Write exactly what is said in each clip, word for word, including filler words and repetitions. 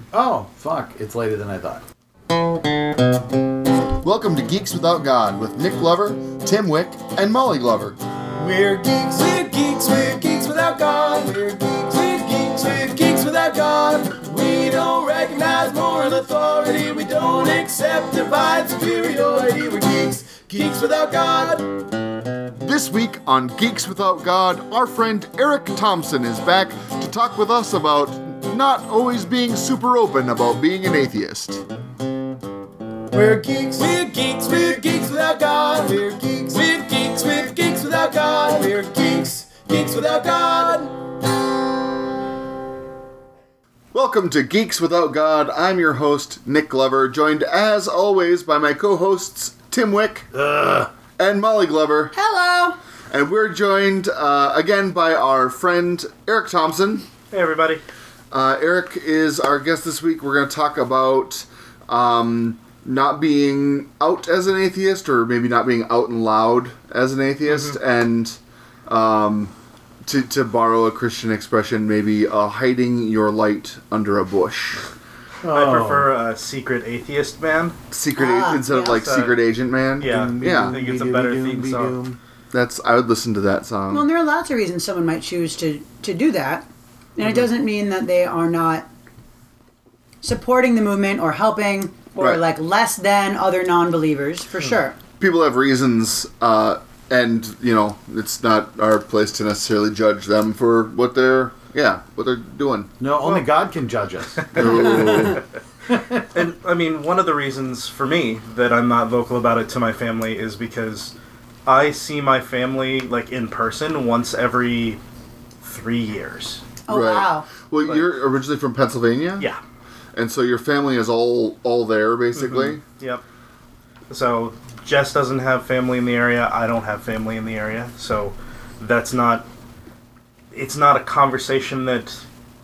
Oh, fuck. It's later than I thought. Welcome to Geeks Without God with Nick Glover, Tim Wick, and Molly Glover. We're geeks, we're geeks, we're geeks without God. We're geeks, we're geeks, we're geeks without God. We don't recognize moral authority. We don't accept divine superiority. We're geeks, geeks without God. This week on Geeks Without God, our friend Eric Thompson is back to talk with us about not always being super open about being an atheist. We're geeks, we're geeks, we're geeks without God. We're geeks, we're geeks, we're geeks without God. We're geeks, geeks without God. Welcome to Geeks Without God. I'm your host, Nick Glover, joined as always by my co-hosts, Tim Wick Ugh. and Molly Glover. Hello! And we're joined uh, again by our friend Eric Thompson. Hey, everybody. Uh, Eric is our guest this week. We're going to talk about um, not being out as an atheist, or maybe not being out and loud as an atheist, mm-hmm. and um, to, to borrow a Christian expression, maybe uh, hiding your light under a bush. Oh. I prefer a secret atheist man. Secret ah, a- instead yeah. of like So, secret agent man. Yeah, yeah. I think it's a better theme song. That's I would listen to that song. Well, there are lots of reasons someone might choose to, to do that. And mm-hmm. it doesn't mean that they are not supporting the movement or helping or right. like less than other non-believers, for mm-hmm. sure. People have reasons, uh, and, you know, it's not our place to necessarily judge them for what they're, yeah, what they're doing. No, only well, God can judge us. And, I mean, one of the reasons for me that I'm not vocal about it to my family is because I see my family, like, in person once every three years. Oh, right. wow. Well, Like, you're originally from Pennsylvania? Yeah. And so your family is all all there, basically? Mm-hmm. Yep. So, Jess doesn't have family in the area. I don't have family in the area. So, that's not... It's not a conversation that...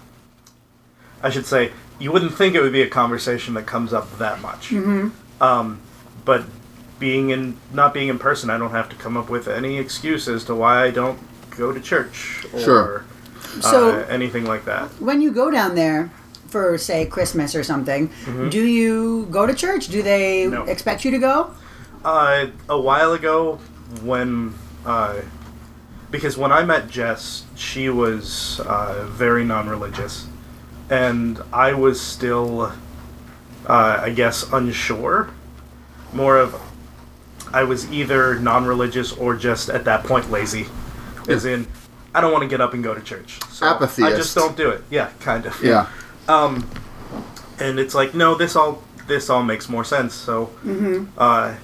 I should say, you wouldn't think it would be a conversation that comes up that much. Mm-hmm. Um, but being in... Not being in person, I don't have to come up with any excuse as to why I don't go to church. Or sure. So, uh, anything like that. When you go down there for, say, Christmas or something, Mm-hmm. do you go to church? Do they No. expect you to go? Uh, a while ago, when... Uh, because when I met Jess, she was uh, very non-religious. And I was still, uh, I guess, unsure. More of... I was either non-religious or just, at that point, lazy. As in... I don't want to get up and go to church. So Apatheist. I just don't do it. Yeah, kind of. Yeah. Um, and it's like, no, this all this all makes more sense. So, Mm-hmm. uh,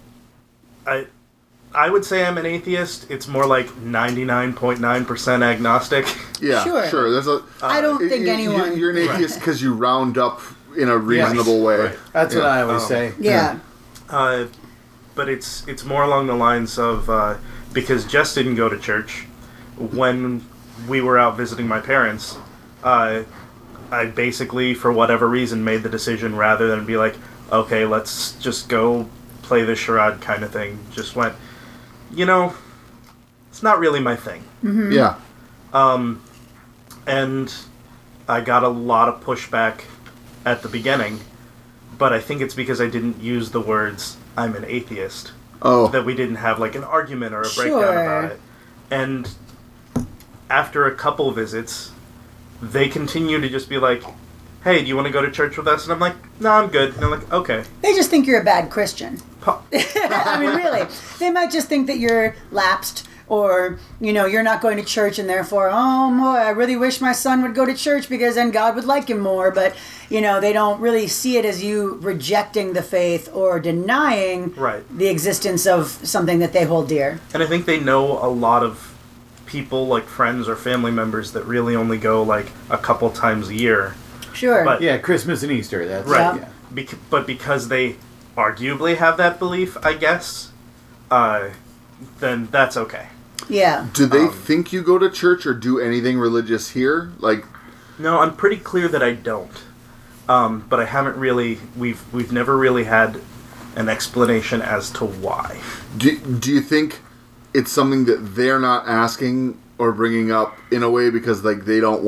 I I would say I'm an atheist. It's more like ninety-nine point nine percent agnostic. Yeah, Sure. sure. There's a. I don't y- think y- anyone... You're an atheist because you round up in a reasonable Yes. way. Right. That's Yeah. what I always Um, say. Yeah. Uh, but it's it's more along the lines of uh, because Jess didn't go to church when we were out visiting my parents. Uh, I basically, for whatever reason, made the decision rather than be like, okay, let's just go play this charade kind of thing. Just went, you know, it's not really my thing. Mm-hmm. Yeah. Um, and I got a lot of pushback at the beginning, but I think it's because I didn't use the words, I'm an atheist, Oh. that we didn't have like an argument or a breakdown Sure. about it. And after a couple visits, they continue to just be like, hey, do you want to go to church with us? And I'm like, no, I'm good. And I'm like, okay. They just think you're a bad Christian. Po- I mean, really. They might just think that you're lapsed or, you know, you're not going to church and therefore, oh, boy, I really wish my son would go to church because then God would like him more. But, you know, they don't really see it as you rejecting the faith or denying Right. the existence of something that they hold dear. And I think they know a lot of people, like friends or family members, that really only go like a couple times a year. Sure. But- Yeah, Christmas and Easter. That's Right. Yeah. Bec- but because they arguably have that belief, I guess, uh, then that's okay. yeah. Do they Um, think you go to church or do anything religious here? Like, No, I'm pretty clear that I don't. Um, but I haven't really. We've we've never really had an explanation as to why. do, do you think it's something that they're not asking or bringing up in a way because like they don't want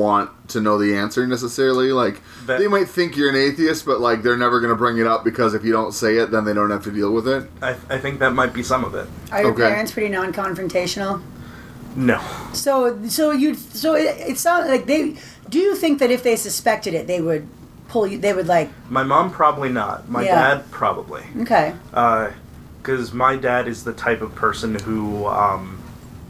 to know the answer necessarily. Like, That- they might think you're an atheist, but like they're never going to bring it up because if you don't say it, then they don't have to deal with it. I, I think that might be some of it. Are your Okay. parents pretty non-confrontational? No. So, so you, so it, it sounds like they. Do you think that if they suspected it, they would pull you? They would like. My mom probably not. My Yeah. dad probably. Okay. Because my dad is the type of person who, um,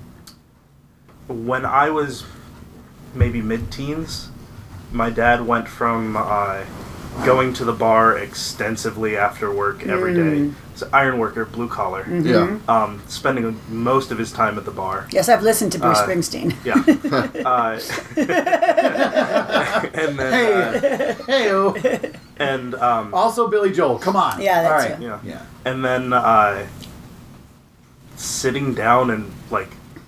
when I was maybe mid-teens, my dad went from uh, going to the bar extensively after work every day. He's an iron worker, blue collar. Yeah. Um, spending most of his time at the bar. Yes, I've listened to Bruce Uh, Springsteen. Yeah. uh, and then, uh, Hey, and um, also Billy Joel. Come on. Yeah, that's All right. it. yeah. Yeah. And then uh, sitting down and like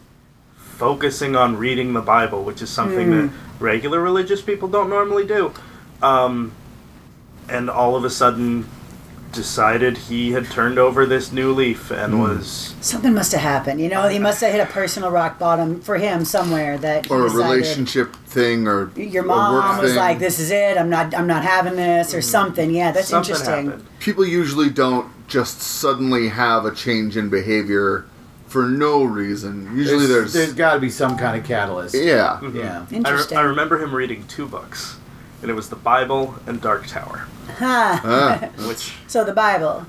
focusing on reading the Bible, which is something Mm. that regular religious people don't normally do. Um, and all of a sudden decided he had turned over this new leaf and was Something must have happened. You know, he must have hit a personal rock bottom for him somewhere. That he Or a decided- relationship thing, or Your a mom work was thing. like, "This is it. I'm not. I'm not having this," or something. Yeah, that's something interesting. happened. People usually don't just suddenly have a change in behavior for no reason. Usually There's, there's, there's got to be some kind of catalyst. yeah. Yeah. I, re- Interesting. I remember him reading two books, and it was the Bible and Dark Tower, Huh. Ah. which So the Bible.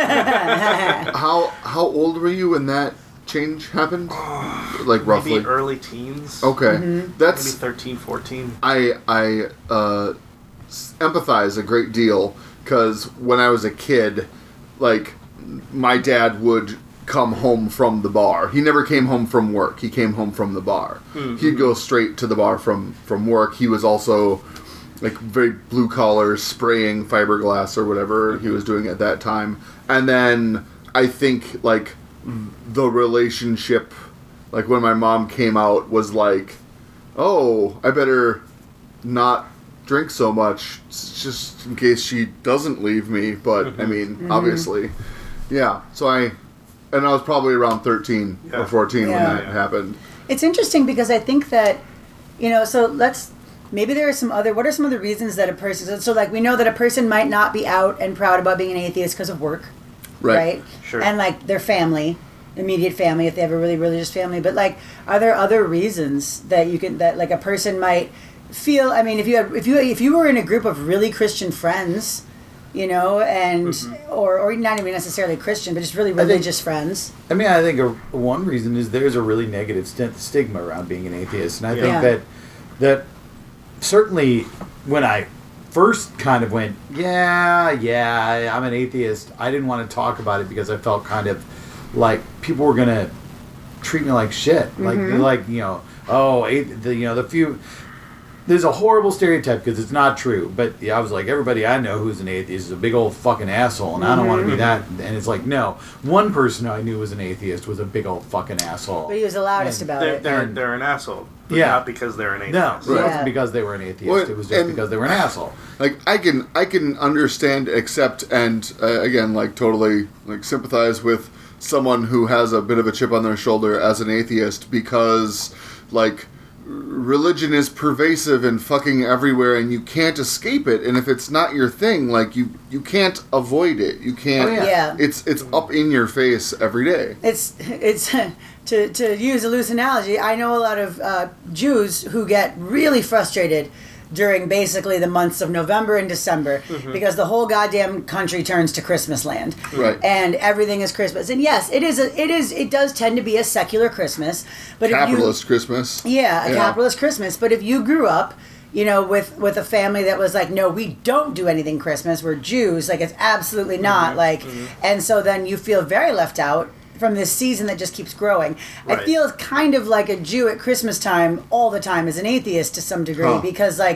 yeah, How how old were you when that change happened? Like roughly. maybe early teens. Okay, Maybe that's thirteen, fourteen. I I uh, s- empathize a great deal because when I was a kid, like my dad would come home from the bar. He never came home from work. He came home from the bar. He'd go straight to the bar from from work. He was also like very blue collar, spraying fiberglass or whatever he was doing at that time. And then I think like the relationship, like when my mom came out, was like, oh, I better not drink so much s- just in case she doesn't leave me. But I mean, obviously, yeah. So I, and I was probably around thirteen Yeah. or fourteen Yeah. when that Yeah. happened. It's interesting because I think that, you know, so let's, maybe there are some other, what are some other reasons that a person, so like we know that a person might not be out and proud about being an atheist because of work, Right. right? Sure. And like their family, immediate family, if they have a really religious family. But like, are there other reasons that you can, that like a person might feel, I mean, if you had, if you, if you were in a group of really Christian friends, you know, and, or, or not even necessarily Christian, but just really think- religious friends. I mean, I think a, one reason is there's a really negative st- stigma around being an atheist, and I think Yeah. that that certainly when I first kind of went, yeah, yeah, I'm an atheist, I didn't want to talk about it because I felt kind of like people were gonna treat me like shit, like like you know, oh, athe- the, you know, the few. There's a horrible stereotype because it's not true, but yeah, I was like, everybody I know who's an atheist is a big old fucking asshole, and I don't want to be that. And it's like, no, one person I knew was an atheist was a big old fucking asshole. But he was the loudest And about They're, it. they're, And- they're an asshole, but Yeah. not because they're an atheist. No, it Right. wasn't Yeah. because they were an atheist. Well, it was just and- because they were an asshole. Like I can I can understand, accept, and uh, again like totally like sympathize with someone who has a bit of a chip on their shoulder as an atheist because like religion is pervasive and fucking everywhere and you can't escape it, and if it's not your thing, like you you can't avoid it. You can't. Oh, yeah. Yeah. It's it's up in your face every day. It's it's to to use a loose analogy. I know a lot of uh, Jews who get really frustrated during basically the months of November and December because the whole goddamn country turns to Christmas land, Right. and everything is Christmas. And yes, it is a it is it does tend to be a secular Christmas, but Capitalist if Christmas. you yeah a Yeah. capitalist Christmas. But if you grew up, you know, with with a family that was like, no, we don't do anything Christmas. We're Jews. Like it's absolutely not like, and so then you feel very left out from this season that just keeps growing. I Right. feel kind of like a Jew at Christmas time all the time as an atheist to some degree Huh. because like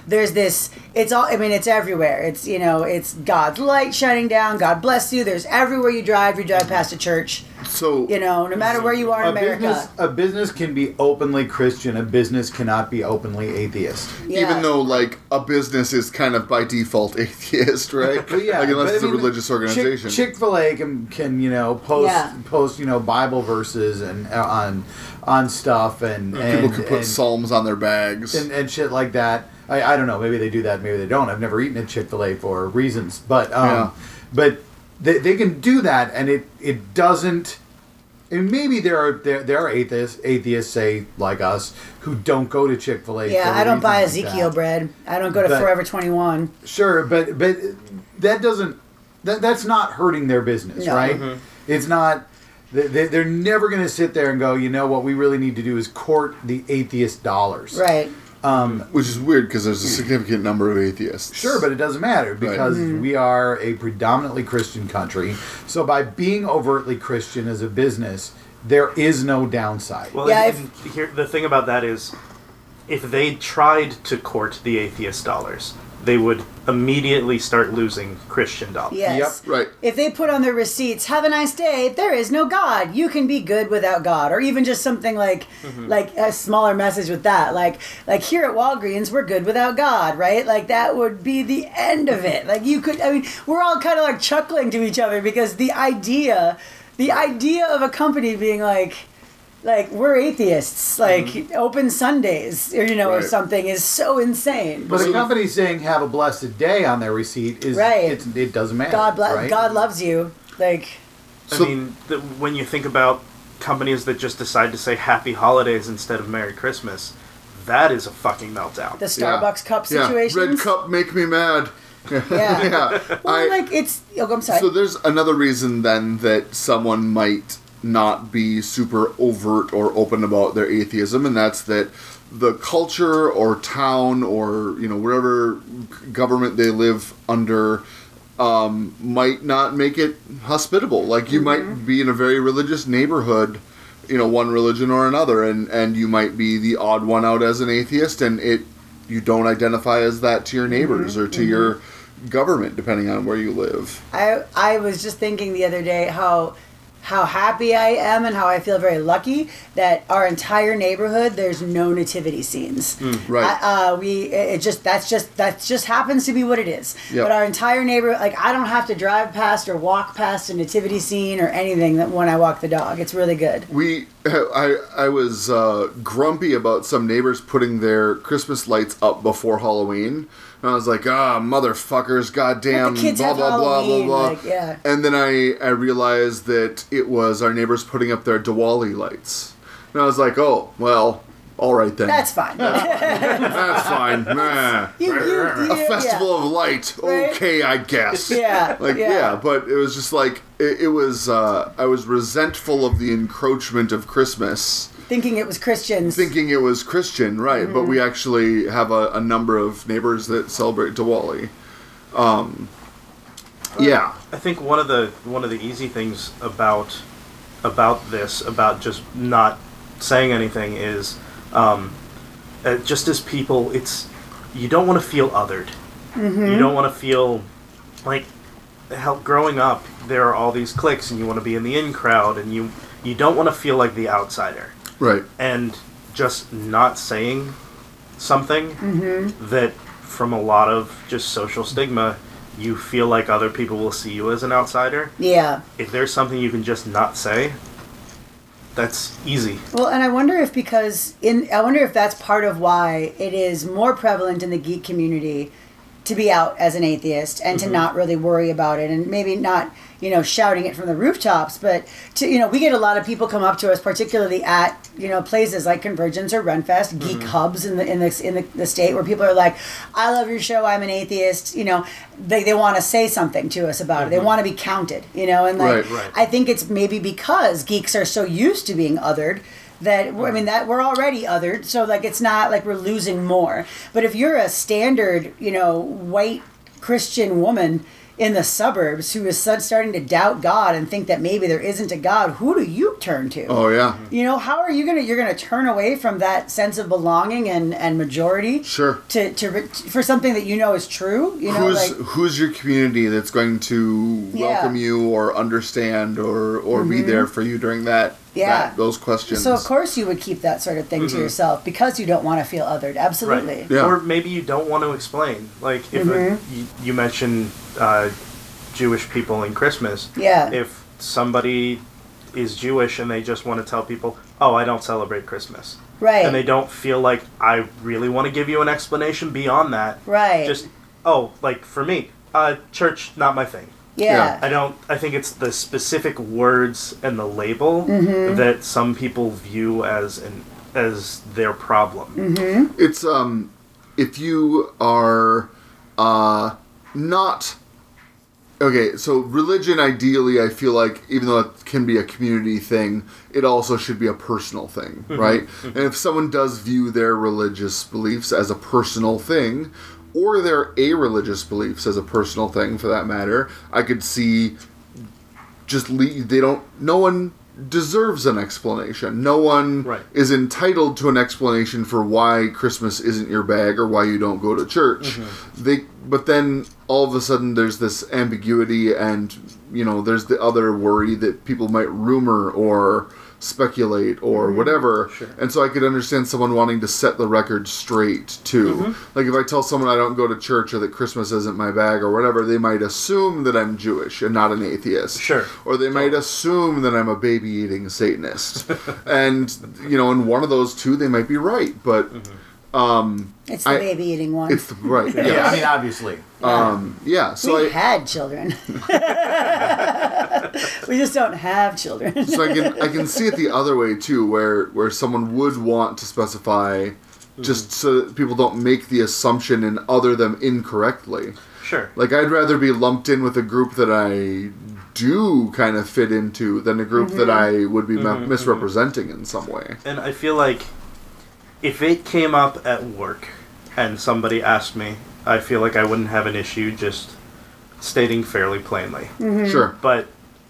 there's this, it's all, I mean, it's everywhere. It's, you know, it's God's light shining down. God bless you. There's everywhere you drive. You drive past a church. So, You know, no matter where you are in A America. business, a business can be openly Christian. A business cannot be openly atheist. Yeah. even though like a business is kind of by default atheist, right? But yeah, like unless but it's I a mean, religious organization. Chick Fil A can, can you know post Yeah. post you know Bible verses and uh, on on stuff and, and People can put and, psalms on their bags. and, and shit like that. I, I don't know. Maybe they do that. Maybe they don't. I've never eaten at Chick Fil A for reasons, but um, Yeah. but they, they can do that, and it it doesn't. And maybe there are there, there are atheists atheists say like us who don't go to Chick Fil A. Yeah, I don't buy Ezekiel bread. I don't go to But- Forever twenty-one. Sure, but but that doesn't that that's not hurting their business, No. right? It's not. They, they- they're never going to sit there and go, you know, what we really need to do is court the atheist dollars. Right. Which is weird because there's a significant number of atheists. Sure, but it doesn't matter because we are a predominantly Christian country. So by being overtly Christian as a business, there is no downside. Well, Yeah, and, and here, the thing about that is, if they tried to court the atheist dollars, they would immediately start losing Christian dollars. Yes. Yep, right. If they put on their receipts, "Have a nice day. There is no God. You can be good without God," or even just something like, like a smaller message with that, like, like here at Walgreens, we're good without God, right? Like that would be the end of it. Like you could, I mean, we're all kind of like chuckling to each other because the idea, the idea of a company being like. Like we're atheists, like open Sundays, or you know, or Right. something is so insane. But So a the- company saying "Have a blessed day" on their receipt is Right. It's, it doesn't matter. God bless, right? God loves you. Like I So- mean, the, when you think about companies that just decide to say Happy Holidays instead of Merry Christmas, that is a fucking meltdown. the Yeah. Starbucks cup Yeah, situations. red cup make me mad. Yeah. yeah. Well, I, like it's. Oh, I'm sorry. so there's another reason then that someone might not be super overt or open about their atheism, and that's that the culture or town or you know wherever government they live under um, might not make it hospitable. Like you might be in a very religious neighborhood, you know, one religion or another, and and you might be the odd one out as an atheist, and it you don't identify as that to your neighbors or to your government, depending on where you live. I I was just thinking the other day how how happy I am and how I feel very lucky that our entire neighborhood there's no nativity scenes. Right. I, uh, we it it just that's just that just happens to be what it is. Yep. But our entire neighborhood, like I don't have to drive past or walk past a nativity scene or anything that when I walk the dog. It's really good. We, I, I was uh, grumpy about some neighbors putting their Christmas lights up before Halloween. And I was like, ah, motherfuckers, goddamn, Let the kids blah, have blah, blah, blah, Halloween, blah. like, yeah. And then I, I realized that it was our neighbors putting up their Diwali lights. And I was like, oh, well, all right then. That's fine. That's fine. Nah. You- you- A yeah, festival of light. Right? Okay, I guess. Yeah, Like, yeah. yeah. but it was just like, it, it was, uh, I was resentful of the encroachment of Christmas. Thinking it was Christians. Thinking it was Christian, right? But Mm-hmm. we actually have a, a number of neighbors that celebrate Diwali. Um, yeah, I think one of the one of the easy things about about this, about just not saying anything, is um, uh, just as people, it's you don't want to feel othered. You don't want to feel like how growing up there are all these cliques, and you want to be in the in crowd, and you you don't want to feel like the outsider. right. And just not saying something that from a lot of just social stigma, you feel like other people will see you as an outsider. Yeah. If there's something you can just not say, that's easy. Well, and I wonder if because in I wonder if that's part of why it is more prevalent in the geek community to be out as an atheist and to not really worry about it, and maybe not, you know, shouting it from the rooftops, but to, you know, we get a lot of people come up to us, particularly at, you know, places like Convergence or Renfest, geek hubs in the in the in the, the state, where people are like, "I love your show. I'm an atheist." You know, they they want to say something to us about it. They want to be counted. You know, and like Right, right. I think it's maybe because geeks are so used to being othered that I mean that we're already othered, so like it's not like we're losing more. But if you're a standard, you know, white Christian woman in the suburbs who is starting to doubt God and think that maybe there isn't a God, who do you turn to? Oh yeah. You know, how are you gonna you're gonna turn away from that sense of belonging and, and majority Sure. to, to for something that you know is true? You know, Who's like who's your community that's going to Yeah. welcome you or understand or or be there for you during that, Yeah. that those questions? so of course you would keep that sort of thing to yourself because you don't want to feel othered. Absolutely. Right. Yeah. Or maybe you don't want to explain. Like if Mm-hmm. a, you, you mentioned uh, Jewish people in Christmas. Yeah. If somebody is Jewish and they just want to tell people, "Oh, I don't celebrate Christmas," Right. and they don't feel like I really want to give you an explanation beyond that. Right. Just oh, like for me, uh, church not my thing. yeah. I don't. I think it's the specific words and the label Mm-hmm. that some people view as an as their problem. Mm-hmm. It's um if you are uh not okay, so religion ideally I feel like even though it can be a community thing, it also should be a personal thing, right? And if someone does view their religious beliefs as a personal thing, or their a-religious beliefs as a personal thing for that matter, I could see just le- they don't no one deserves an explanation. No one Right. is entitled to an explanation for why Christmas isn't your bag or why you don't go to church. They but then all of a sudden there's this ambiguity and you know there's the other worry that people might rumor or speculate or whatever. Sure. And so I could understand someone wanting to set the record straight too. Like if I tell someone I don't go to church or that Christmas isn't my bag or whatever, they might assume that I'm Jewish and not an atheist. Sure. Or they might assume that I'm a baby eating Satanist. And you know, in one of those two they might be right, but um It's the I- baby eating one. it's right. Yeah, Yeah. I mean, obviously. Um yeah, so we I had children. We just don't have children. so I can I can see it the other way too, where where someone would want to specify just so that people don't make the assumption and other them incorrectly. Sure. Like I'd rather be lumped in with a group that I do kind of fit into than a group that I would be mi- misrepresenting in some way. And I feel like if it came up at work and somebody asked me, I feel like I wouldn't have an issue just stating fairly plainly. Sure. But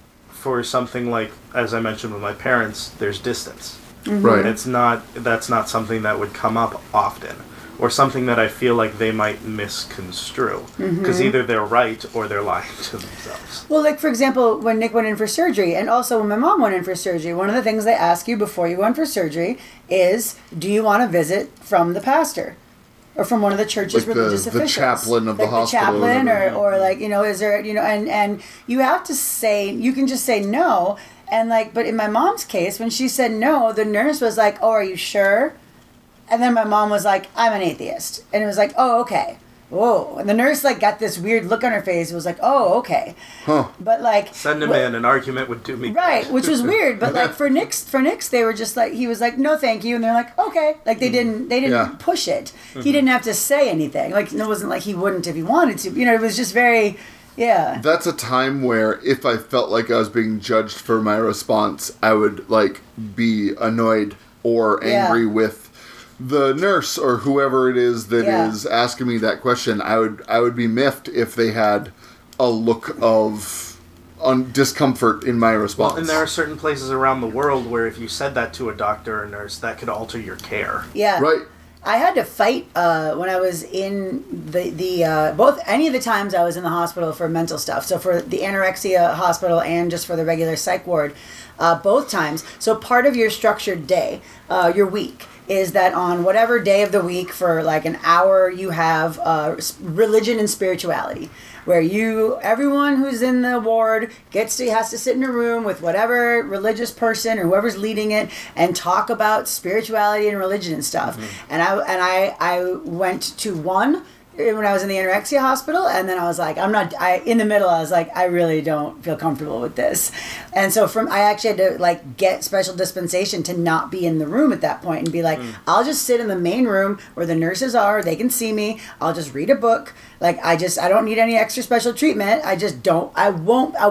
for something like, as I mentioned with my parents, there's distance. Right. It's not, that's not something that would come up often. Or something that I feel like they might misconstrue. Because either they're right or they're lying to themselves. Well, like for example, when Nick went in for surgery, and also when my mom went in for surgery, one of the things they ask you before you go in for surgery is, do you want a visit from the pastor? Or from one of the church's Like the- religious the officials. chaplain of the like hospital or The chaplain, or, whatever. or like, you know, is there, you know, and, and you have to say, you can just say no. And like, but in my mom's case, when she said no, the nurse was like, oh, are you sure? And then my mom was like, I'm an atheist. And it was like, oh, okay. Whoa. And the nurse like got this weird look on her face. It was like, oh, okay. Huh. But like, Send him what- in, an argument would do me good. Right, which was weird, but like for Nick's, for Nick's, they were just like, he was like, no, thank you, and they're like, okay, like they didn't, they didn't Yeah. push it. He didn't have to say anything. Like it wasn't like he wouldn't if he wanted to. You know, it was just very, yeah, That's a time where if I felt like I was being judged for my response, I would like be annoyed or Yeah. angry with the nurse or whoever it is that is Yeah. asking me that question. I would I would be miffed if they had a look of un- discomfort in my response. And there are certain places around the world where if you said that to a doctor or nurse, that could alter your care. yeah. right. I had to fight uh, when I was in the the uh, both any of the times I was in the hospital for mental stuff. So for the anorexia hospital and just for the regular psych ward, uh, both times. So part of your structured day, uh, your week, is that on whatever day of the week for like an hour you have uh, s- religion and spirituality, where you everyone who's in the ward gets to has to sit in a room with whatever religious person or whoever's leading it and talk about spirituality and religion and stuff. And I and I I went to one when I was in the anorexia hospital, and then I was like, I'm not. I in the middle, I was like, I really don't feel comfortable with this, and so from I actually had to like get special dispensation to not be in the room at that point and be like, I'll just sit in the main room where the nurses are. They can see me. I'll just read a book. Like I just I don't need any extra special treatment. I just don't. I won't. I won't.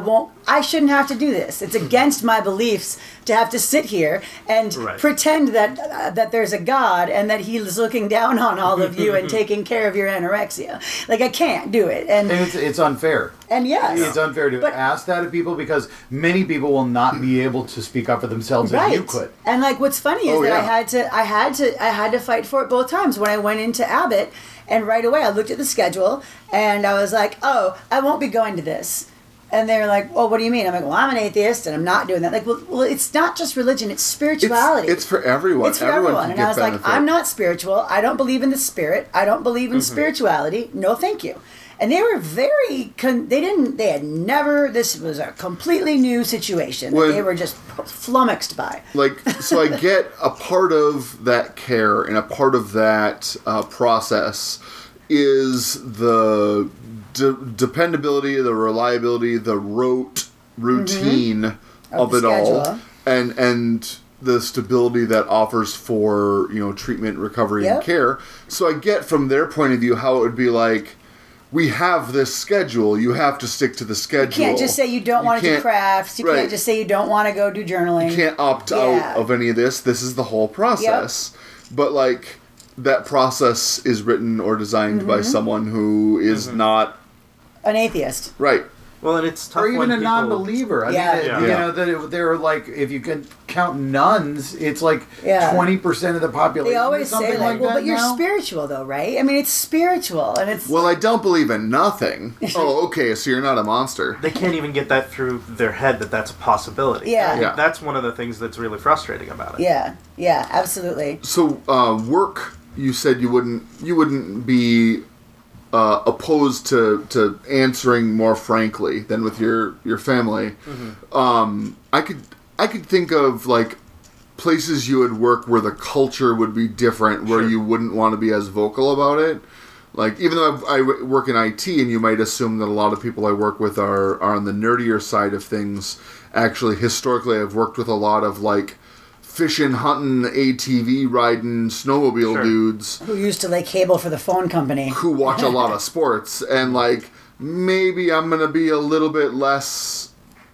I shouldn't have to do this. It's against my beliefs to have to sit here and Right. pretend that uh, that there's a God and that He's looking down on all of you and taking care of your anorexia. Like I can't do it, and And it's, it's unfair. and yes, It's unfair to But- ask that of people because many people will not be able to speak up for themselves as you could. And like what's funny is Oh, that I yeah. had to I had to I had to fight for it both times. When I went into Abbott and right away I looked at the schedule and I was like, "Oh, I won't be going to this." And they're like, "Well, what do you mean?" I'm like, "Well, I'm an atheist and I'm not doing that." Like, well, well it's not just religion, it's It's, spirituality. it's for everyone. It's for everyone, everyone. can And get I was like, benefit. I'm not spiritual. I don't believe in the spirit. I don't believe in Mm-hmm. spirituality. No, thank you. And they were very, con- they didn't, they had never, this was a completely new situation that When- they were just flummoxed by. Like, so I get a part of that care and a part of that uh, process is the de- dependability, the reliability, the rote routine of, Mm-hmm. Of the it all, schedule. and and the stability that offers for you know treatment, recovery, and Yep. care. So I get from their point of view how it would be like. We have this schedule. You have to stick to the schedule. You can't just say you don't You want to do can't- crafts. You right. can't just say you don't want to go do journaling. You can't opt Yeah. out of any of this. This is the whole process. But like that process is written or designed Mm-hmm. by someone who is not An atheist. right. Well, and it's tough Or even when a people, non-believer. I Yeah. think that, Yeah. you Yeah. know that it, they're like if you can count nuns, it's like Yeah. twenty percent of the population. They or always say something like, well, that but you're now. spiritual though, right? I mean, it's spiritual and it's Well, I don't believe in nothing. Oh, okay. So you're not a monster. They can't even get that through their head that that's a possibility. Yeah. And Yeah. That's one of the things that's really frustrating about it. yeah, yeah, absolutely. So uh, work. You said you wouldn't. You wouldn't be uh, opposed to, to answering more frankly than with your your family. Um, I could I could think of like places you would work where the culture would be different, where Sure. you wouldn't want to be as vocal about it. Like even though I, I work in I T, and you might assume that a lot of people I work with are are on the nerdier side of things. Actually, historically, I've worked with a lot of like fishing, hunting, A T V riding, snowmobile Sure. dudes Who used to lay cable for the phone company? who watch a lot of sports, and like maybe I'm gonna be a little bit less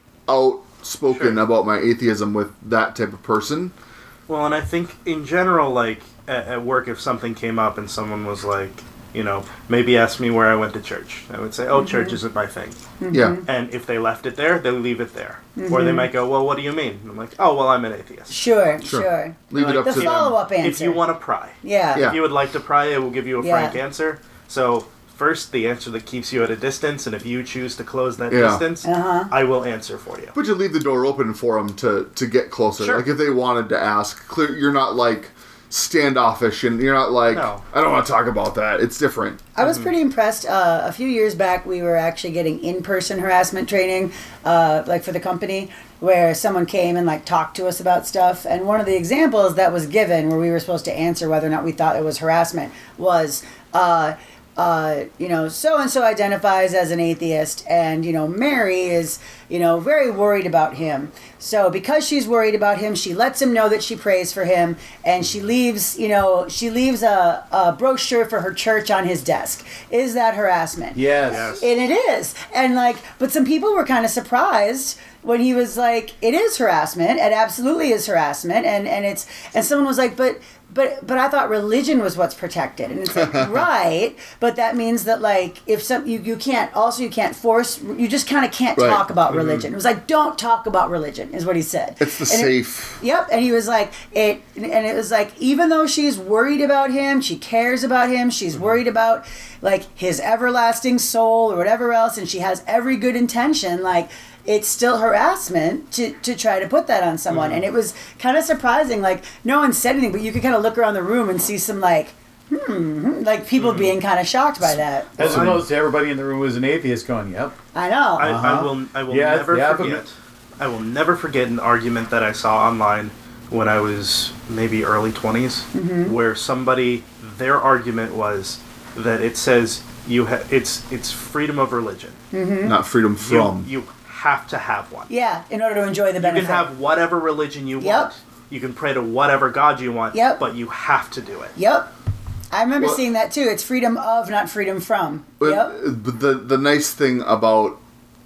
outspoken Sure. about my atheism with that type of person. Well, and I think in general, like at, at work, if something came up and someone was like, you know, maybe asked me where I went to church, I would say, "Oh, church isn't my thing." Yeah, And if they left it there, they'll leave it there. Or Mm-hmm. they might go, "Well, what do you mean?" And I'm like, "Oh, well, I'm an atheist." Sure, Sure. sure. leave it up The to them. follow-up answer. If you want to pry, Yeah. Yeah. if you would like to pry, I will give you a Yeah. frank answer. So first, the answer that keeps you at a distance, and if you choose to close that Yeah. distance, Uh-huh. I will answer for you. But you leave the door open for them to, to get closer. Sure. Like if they wanted to ask, clear, you're not like standoffish, and you're not like, No. I don't want to talk about that. It's different. I was pretty impressed. Uh, a few years back, we were actually getting in-person harassment training, uh, like for the company, where someone came and like talked to us about stuff. And one of the examples that was given, where we were supposed to answer whether or not we thought it was harassment, was. Uh, uh, you know, so and so identifies as an atheist, and you know, Mary is, you know, very worried about him. So because she's worried about him, she lets him know that she prays for him, and she leaves, you know, she leaves a, a brochure for her church on his desk. Is that harassment? Yes. Yes. And it is. And like, but some people were kind of surprised when he was like, it is harassment. It absolutely is harassment. And, and it's, and someone was like, but, but, but I thought religion was what's protected. And it's like, right. But that means that like, if some, you, you can't, also you can't force, you just kind of can't Right. talk about religion. It was like, don't talk about religion is what he said. It's the And it- safe. Yep, and he was like it, and it was like even though she's worried about him, she cares about him, she's worried about like his everlasting soul or whatever else, and she has every good intention. Like it's still harassment to to try to put that on someone, and it was kind of surprising. Like no one said anything, but you could kind of look around the room and see some like hmm, like people being kind of shocked by that. As Well, I- opposed to everybody in the room was an atheist going, "Yep." I know. I, I Uh-huh. will. I will Yeah, never yeah, but- forget. I will never forget an argument that I saw online when I was maybe early twenties, Mm-hmm. where somebody their argument was that it says you ha- it's it's freedom of religion. Not freedom You, from. you have to have one. yeah, in order to enjoy the You benefit. can have whatever religion you Yep. want. You can pray to whatever God you want. Yep. But you have to do it. Yep. I remember Well- seeing that too. It's freedom of, not freedom from. But, Yep. but the the nice thing about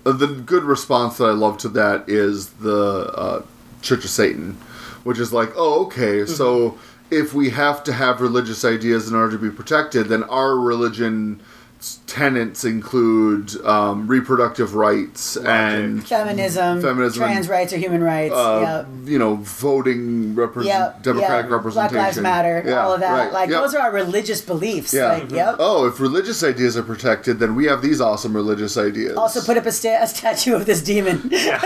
uh, the good response that I love to that is the uh, Church of Satan, which is like, oh, okay, mm-hmm. so if we have to have religious ideas in order to be protected, then our religion tenets include um, reproductive rights Logic. and feminism, feminism, trans rights or human rights. uh, Yep. you know, voting, represent, Yep, democratic yep. representation. Black Lives Matter, Yeah, all of that. right, Like, yep. those are our religious beliefs. Yeah. Like, yep. Oh, if religious ideas are protected, then we have these awesome religious ideas. Also put up a, sta- a statue of this demon.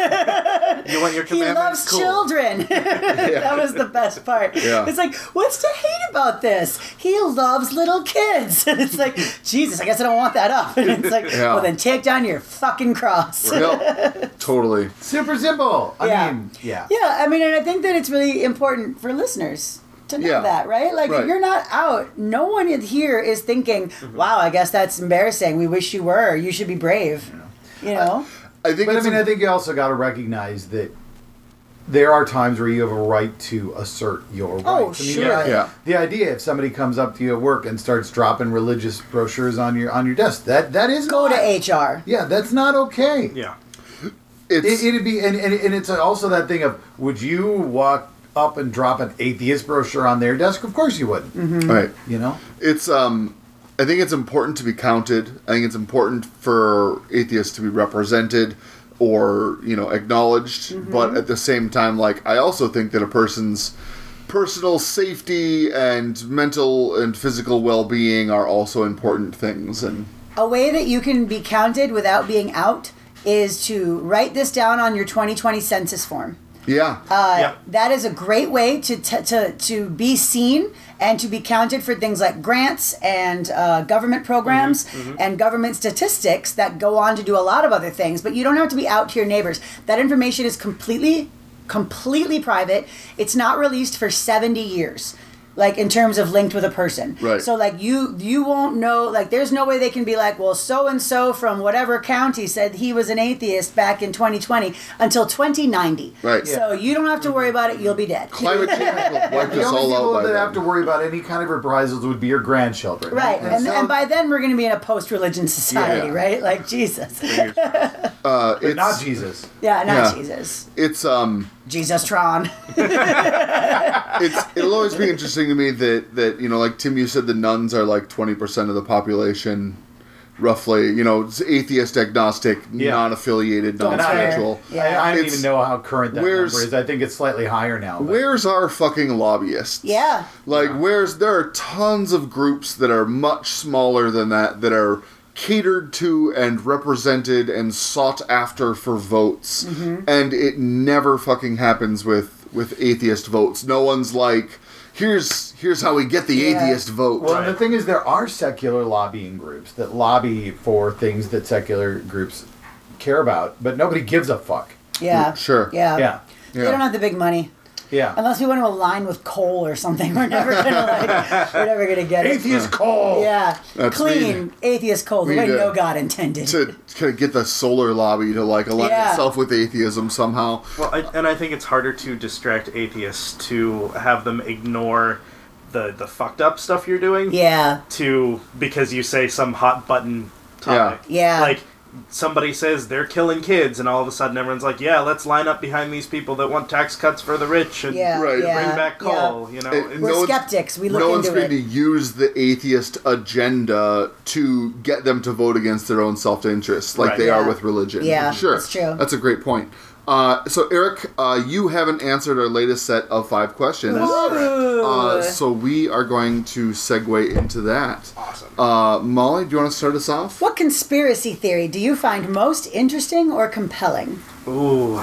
You want your He commandments? loves cool. children. That was the best part. Yeah. It's like, what's to hate about this? He loves little kids. And it's like, Jesus, I guess I don't want that up. And it's like, Yeah. well, then take down your fucking cross. Yep, totally. Super simple. I Yeah. mean, yeah. Yeah, I mean, and I think that it's really important for listeners to know Yeah. that, right? Like, Right. if you're not out, no one in here is thinking, Mm-hmm. wow, I guess that's embarrassing. We wish you were. You should be brave. You know? I think But I it's mean, a- I think you also got to recognize that there are times where you have a right to assert your rights. Oh, I mean, sure. I- Yeah. The idea if somebody comes up to you at work and starts dropping religious brochures on your on your desk, that that is Go not, to H R. Yeah, that's not okay. Yeah. it's, It, it'd be, and, and, and it's also that thing of, would you walk up and drop an atheist brochure on their desk? Of course you wouldn't. Mm-hmm. right. You know? It's um I think it's important to be counted. I think it's important for atheists to be represented or, you know, acknowledged, Mm-hmm. but at the same time, like, I also think that a person's personal safety and mental and physical well-being are also important things. And A way that you can be counted without being out is to write this down on your twenty twenty census form. yeah, Uh, Yep. That is a great way to, t- to to be seen and to be counted for things like grants and uh, government programs and government statistics that go on to do a lot of other things. But you don't have to be out to your neighbors. That information is completely, completely private. It's not released for seventy years. Like, in terms of linked with a person. Right. So, like, you you won't know, like, there's no way they can be like, well, so-and-so from whatever county said he was an atheist back in twenty twenty until twenty ninety. Right. So you don't have to worry about it. You'll be dead. climate change will wipe The us only all people out by that then. have to worry about any kind of reprisals would be your grandchildren. Right. And, so- and by then, we're going to be in a post-religion society, Yeah. right? Like, Jesus. uh, But it's, not Jesus. Yeah, not Yeah. Jesus. it's um Jesus-tron. it's it'll always be interesting to me that that you know, like Tim, you said the nuns are like twenty percent of the population, roughly. You know, it's atheist, agnostic, Yeah. non-affiliated, Don't non-spiritual. care. I, I don't It's- even know how current that where's- number is. I think it's slightly higher now. but- Where's our fucking lobbyists? Yeah. Like, where's there are tons of groups that are much smaller than that that are catered to and represented and sought after for votes, Mm-hmm. and it never fucking happens with with atheist votes. No one's like, here's here's how we get the Yeah. atheist vote. Well, and the Right. thing is, there are secular lobbying groups that lobby for things that secular groups care about, but nobody gives a fuck. Yeah. Sure. Yeah. Yeah. They Yeah. don't have the big money. Yeah. Unless we want to align with coal or something. We're never going to, like, we're never going to get it. Atheist coal. Yeah. That's Clean, atheist coal, the we way need to- no God intended. to kind of get the solar lobby to like align Yeah. itself with atheism somehow. Well, I, and I think it's harder to distract atheists to have them ignore the the fucked up stuff you're doing. Yeah. To because you say some hot button topic. Yeah. Like somebody says they're killing kids, and all of a sudden everyone's like, "Yeah, let's line up behind these people that want tax cuts for the rich and Yeah. Right. Yeah. bring back coal." yeah. You know, It- It's- We're No one's- skeptics. We look no one's into going it. to use the atheist agenda to get them to vote against their own self-interest, like Right. they Yeah. are with religion. Yeah, sure, that's true. That's a great point. Uh, so, Eric, uh, you haven't answered our latest set of five questions. Uh, so we are going to segue into that. awesome. Uh, Molly, do you want to start us off? What conspiracy theory do you find most interesting or compelling? Ooh.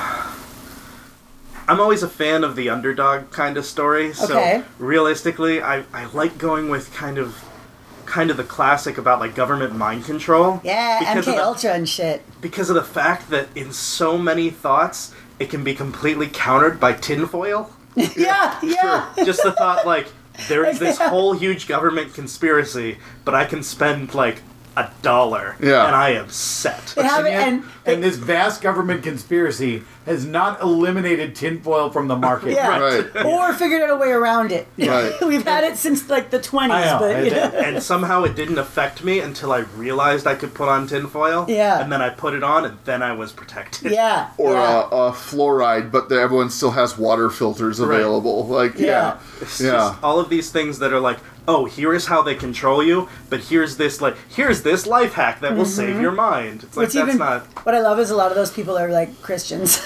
I'm always a fan of the underdog kind of story. So Okay. realistically, I, I like going with kind of kind of the classic about like government mind control. Yeah, because M K of the, Ultra and shit. because of the fact that in so many thoughts it can be completely countered by tinfoil. Yeah, yeah. Just the thought like there is this Yeah. whole huge government conspiracy, but I can spend like a dollar, Yeah. and I am set. They have it, yet- and and this vast government conspiracy has not eliminated tinfoil from the market. yeah, Right. or figured out a way around it. Right. We've had it since like the twenties, I know, but and- you know. And somehow it didn't affect me until I realized I could put on tinfoil. Yeah. And then I put it on, and then I was protected. yeah, Or yeah. a, a fluoride, but the, everyone still has water filters available. Like, yeah. Yeah. It's Yeah. just all of these things that are like, oh, here is how they control you, but here's this like, here's this life hack that will save your mind. It's like, What's that's even not. what I love is a lot of those people are like Christians.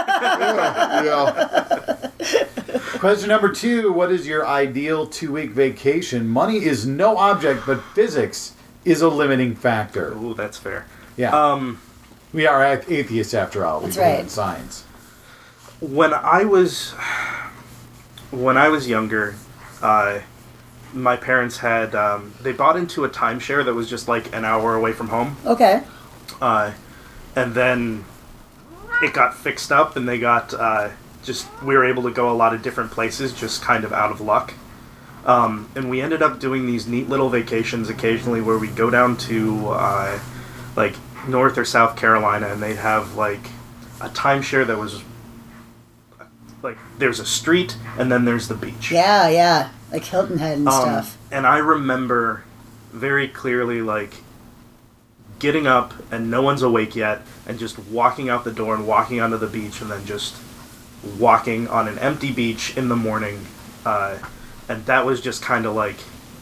yeah. Question number two, what is your ideal two-week vacation? Money is no object, but physics is a limiting factor. Ooh, that's fair. Yeah. Um, we are a- atheists after all. We That's believe right. in science. when I was when I was younger, uh, my parents had um, they bought into a timeshare that was just like an hour away from home, Okay. uh, and then it got fixed up, and they got uh, just we were able to go a lot of different places, just kind of out of luck. Um, and we ended up doing these neat little vacations occasionally where we'd go down to uh, like North or South Carolina, and they'd have like a timeshare that was like there's a street and then there's the beach. Yeah, yeah. Like Hilton Head and Um, stuff. And I remember very clearly like getting up and no one's awake yet and just walking out the door and walking onto the beach and then just walking on an empty beach in the morning. Uh, and that was just kind of like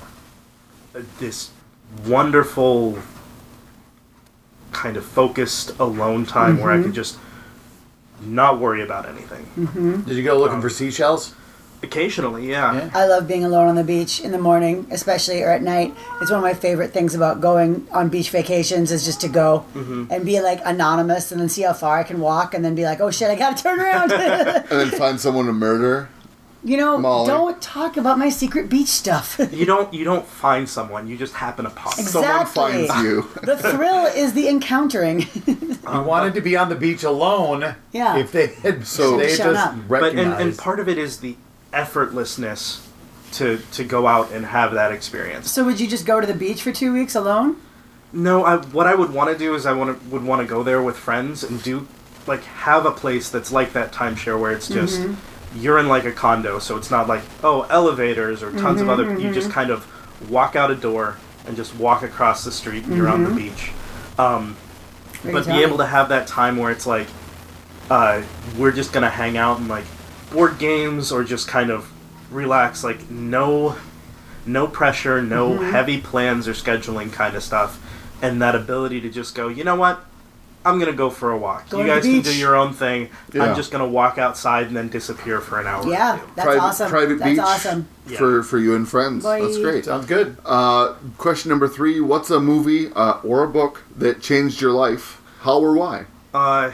this wonderful kind of focused alone time where I could just not worry about anything. Did you go looking for seashells? Occasionally, yeah. Yeah. I love being alone on the beach in the morning, especially or at night. It's one of my favorite things about going on beach vacations is just to go and be like anonymous and then see how far I can walk and then be like, oh shit, I gotta turn around. And then find someone to murder. You know, Molly. don't talk about my secret beach stuff. You don't you don't find someone, you just happen upon them. Exactly. Someone finds you. The thrill is the encountering. You wanted to be on the beach alone. Yeah. If they had, So- they had Shown just up. But and, recognized. and part of it is the effortlessness to to go out and have that experience. So would you just go to the beach for two weeks alone? No, I, what I would want to do is I want to would want to go there with friends and do like have a place that's like that timeshare where it's just you're in like a condo, so it's not like oh elevators or tons of other. You just kind of walk out a door and just walk across the street and you're on the beach. Um, Very but be jolly. able to have that time where it's like uh, we're just gonna hang out and like board games or just kind of relax, like no no pressure, no Mm-hmm. heavy plans or scheduling kind of stuff, and that ability to just go, you know what, I'm gonna go for a walk. Go you to the guys can do beach. your own thing. Yeah. I'm just gonna walk outside and then disappear for an hour Yeah, or two. that's private, awesome. Private that's beach awesome. Yeah. for, for you and friends. Bye. That's great. Sounds good. Uh, question number three. What's a movie uh, or a book that changed your life? How or why? Uh,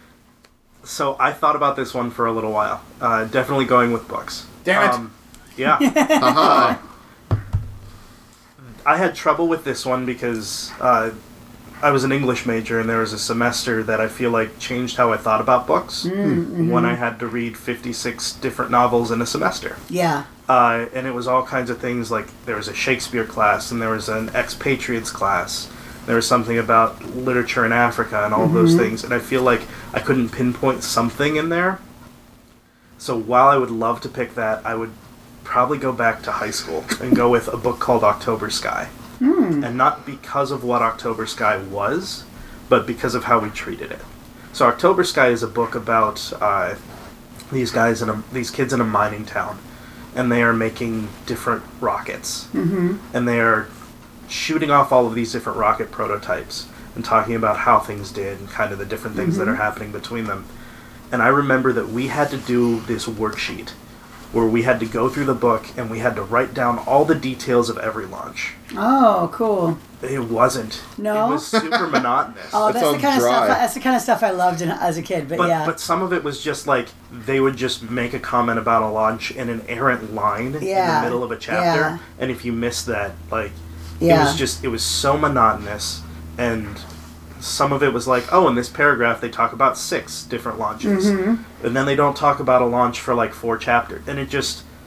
so I thought about this one for a little while. Uh, definitely going with books. Damn it. Um, yeah. Haha. I had trouble with this one because uh, I was an English major, and there was a semester that I feel like changed how I thought about books when I had to read fifty-six different novels in a semester. Yeah. Uh, and it was all kinds of things like there was a Shakespeare class, and there was an expatriates class. There was something about literature in Africa and all of those things, and I feel like I couldn't pinpoint something in there. So while I would love to pick that, I would probably go back to high school and go with a book called October Sky. And not because of what October Sky was, but because of how we treated it. So October Sky is a book about uh, these guys in a, these kids in a mining town, and they are making different rockets, mm-hmm. and they are shooting off all of these different rocket prototypes and talking about how things did and kind of the different things that are happening between them. And I remember that we had to do this worksheet where we had to go through the book and we had to write down all the details of every launch. Oh, cool. It wasn't. No? It was super monotonous. Oh, That that's the sounds kind of dry. stuff. That's the kind of stuff I loved in, as a kid. But, But, yeah, but some of it was just like they would just make a comment about a launch in an errant line in Yeah, the middle of a chapter, yeah. and if you missed that, like it Yeah. was just it was so monotonous, and some of it was like, oh, in this paragraph they talk about six different launches, Mm-hmm. and then they don't talk about a launch for like four chapters, and it just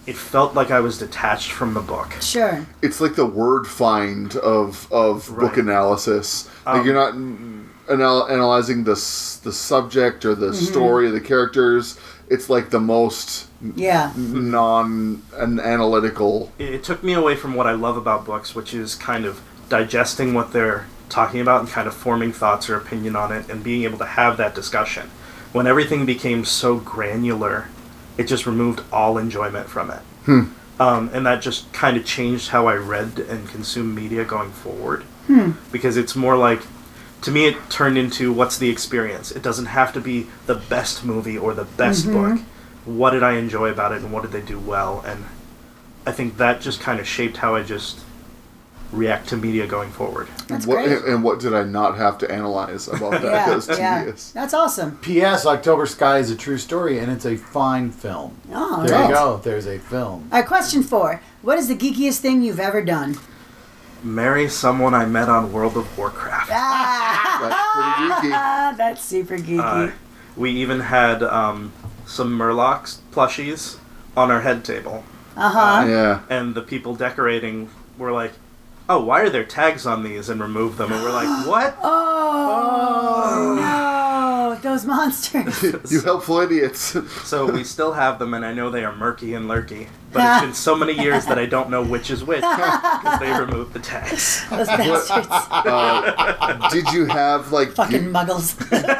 it felt like I was detached from the book. Sure. It's like the word find of of Right. book analysis. Like Um, you're not n- anal- analyzing the s- the subject or the story or the characters. It's like the most Yeah. non an analytical. It, it took me away from what I love about books, which is kind of digesting what they're talking about and kind of forming thoughts or opinion on it and being able to have that discussion. When everything became so granular, it just removed all enjoyment from it. Hmm. Um, and that just kind of changed how I read and consumed media going forward. Hmm. Because it's more like, to me, it turned into what's the experience. It doesn't have to be the best movie or the best book. What did I enjoy about it and what did they do well? And I think that just kind of shaped how I just react to media going forward. That's what, great. And what did I not have to analyze about that? Yeah, That was yeah. tedious. That's awesome. P S. October Sky is a true story, and it's a fine film. Oh, There right. you go. There's a film. All right, question four. What is the geekiest thing you've ever done? Marry someone I met on World of Warcraft. Ah, That's pretty geeky. that's super geeky. Uh, we even had um, some Murlocs plushies on our head table. Uh-huh. Yeah. And the people decorating were like, oh, why are there tags on these? And remove them. And we're like, what? Oh, no. Those monsters. You helpful idiots. So we still have them, and I know they are murky and lurky. But it's been so many years that I don't know which is which because they removed the tags. Those bastards. Uh, did you have like Fucking muggles.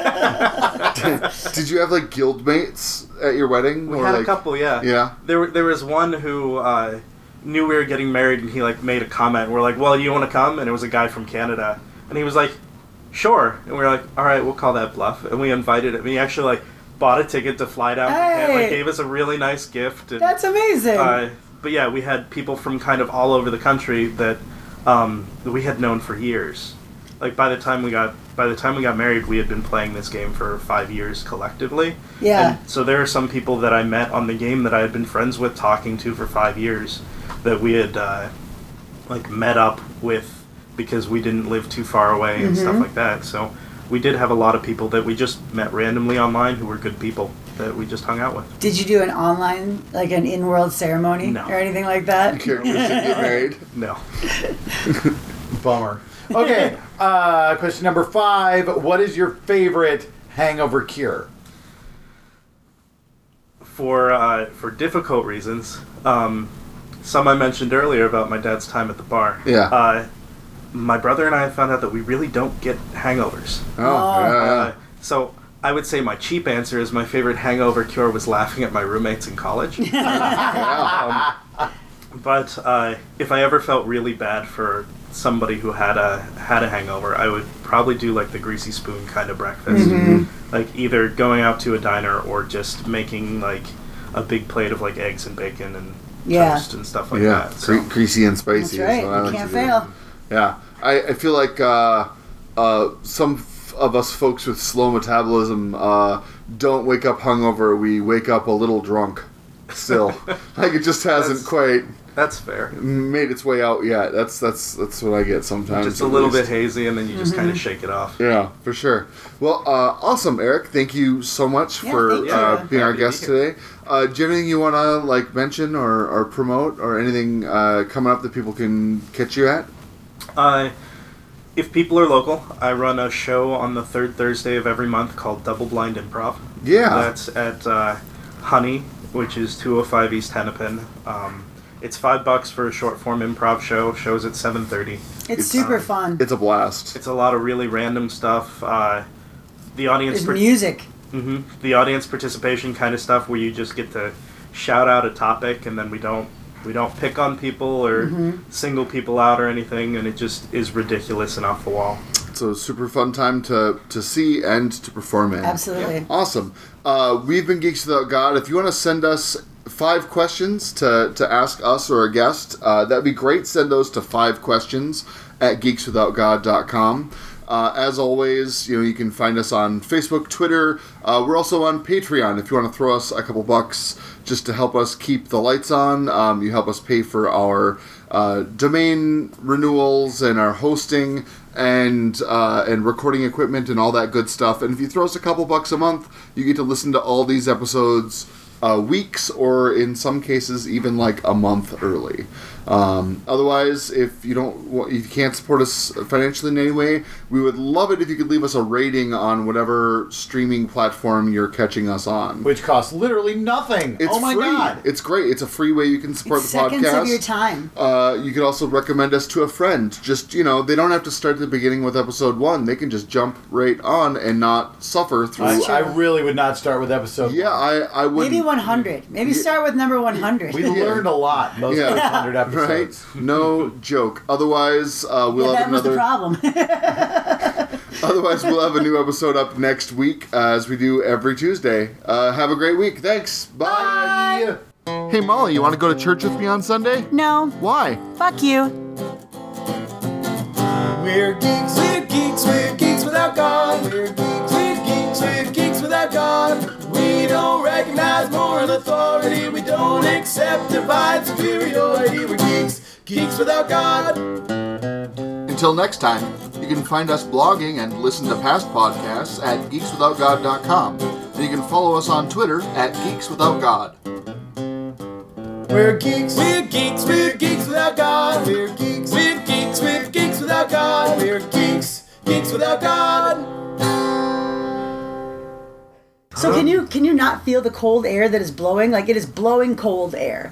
did you have like guildmates at your wedding? We Or, had like, a couple, yeah. Yeah. There, were- there was one who uh, knew we were getting married, and he like made a comment. We're like, "Well, you want to come?" And it was a guy from Canada, and he was like, "Sure." And we were like, "All right, we'll call that bluff." And we invited him. And he actually like bought a ticket to fly down. to Canada, like Hey! gave us a really nice gift. And, That's amazing. Uh, but yeah, we had people from kind of all over the country that um, that we had known for years. Like by the time we got by the time we got married, we had been playing this game for five years collectively. Yeah. And so there are some people that I met on the game that I had been friends with, talking to for five years, that we had uh, like met up with because we didn't live too far away and stuff like that. So we did have a lot of people that we just met randomly online who were good people that we just hung out with. Did you do an online, like an in-world ceremony No. or anything like that? Characters didn't get married. No. Bummer. Okay, uh, question number five. What is your favorite hangover cure? For uh, for difficult reasons, um, some I mentioned earlier about my dad's time at the bar. Yeah. Uh, my brother and I found out that we really don't get hangovers. Oh, yeah, yeah. Uh, so I would say my cheap answer is my favorite hangover cure was laughing at my roommates in college. Yeah. um, but uh, if I ever felt really bad for somebody who had a had a hangover, I would probably do like the greasy spoon kind of breakfast, like either going out to a diner or just making like a big plate of like eggs and bacon and Yeah. toast and stuff like Yeah, that. So, Gre- greasy and spicy. That's right. is what I You like can't to do. fail. Yeah, I, I feel like uh, uh, some f- of us folks with slow metabolism uh, don't wake up hungover. We wake up a little drunk. Still, like it just hasn't That's- quite that's fair. made its way out yet. That's that's that's what I get sometimes. Just a at little least. bit hazy, and then you just kind of shake it off. Yeah, for sure. Well, uh, awesome, Eric. Thank you so much Yeah, for thank you. uh, being our Happy to be guest here. today. Uh, do you have anything you want to like mention or, or promote or anything uh, coming up that people can catch you at? Uh, if people are local, I run a show on the third Thursday of every month called Double Blind Improv. Yeah. That's at uh, Honey, which is two oh five East Hennepin. Um, it's five bucks for a short form improv show. Shows at seven thirty. It's, It's- super uh, fun. It's a blast. It's a lot of really random stuff. Uh, the audience, There's par- music. hmm the audience participation kind of stuff where you just get to shout out a topic, and then we don't we don't pick on people or single people out or anything, and it just is ridiculous and off the wall. It's a super fun time to, to see and to perform in. Absolutely. Awesome. Uh, we've been Geeks Without God. If you want to send us five questions to, to ask us or a guest, uh, that'd be great. Send those to five questions at geeks without god dot com. Uh, as always, you know, you can find us on Facebook, Twitter. Uh, we're also on Patreon if you want to throw us a couple bucks just to help us keep the lights on. Um, you help us pay for our uh, domain renewals and our hosting and uh, and recording equipment and all that good stuff. And if you throw us a couple bucks a month, you get to listen to all these episodes uh, weeks, or in some cases even like a month early. Um, otherwise, if you don't, if you can't support us financially in any way, we would love it if you could leave us a rating on whatever streaming platform you're catching us on. Which costs literally nothing. It's oh my free. god! It's great. It's a free way you can support It's the seconds podcast. of your time. Uh, you could also recommend us to a friend. Just, you know, they don't have to start at the beginning with episode one. They can just jump right on and not suffer through. I, true. I really would not start with episode. Yeah, I, I would. Maybe one hundred. Maybe Yeah. start with number one hundred. We learned a lot most Yeah. of the hundred episodes. Right? No joke. Otherwise, uh, we'll Yeah, have that was the another. problem. Otherwise, we'll have a new episode up next week, uh, as we do every Tuesday. Uh, have a great week. Thanks. Bye. Hey, Molly, you want to go to church with me on Sunday? No, Why? fuck you. We're geeks, we're geeks, we're geeks without God. We're geeks, we're geeks, we're geeks without God. We don't recognize moral authority. We don't accept divine superiority. We're geeks, geeks without God. Until next time, you can find us blogging and listen to past podcasts at geeks without god dot com. And you can follow us on Twitter at geeks without god. We're geeks, we're geeks, we're geeks without God. We're geeks, we're geeks, we're geeks without God. We're geeks, geeks without God. So can you can you not feel the cold air that is blowing? Like it is blowing cold air.